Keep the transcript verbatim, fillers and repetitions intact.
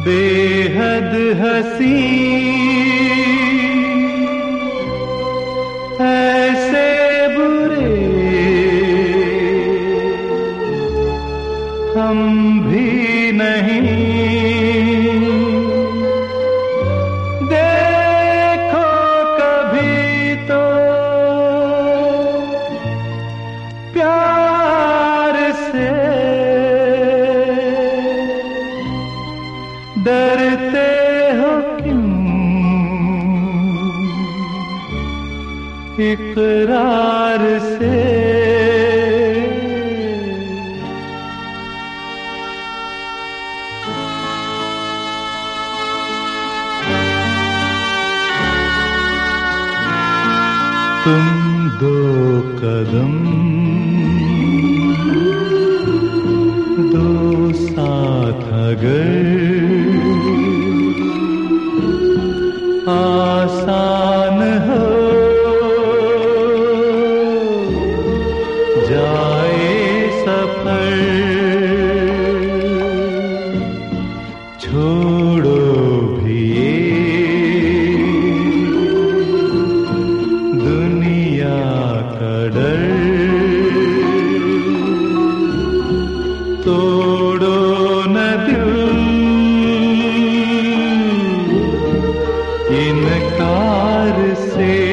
बेहद हसी ऐसे बुरे हम भी नहीं। देखो कभी तो प्यार से डरते हो क्यों इकरार से। तुम दो कदम दो साथ अगर आसान हो जाए सफर। छोड़ो भी ये दुनिया का डर। तोड़ो न दिल इनकार से।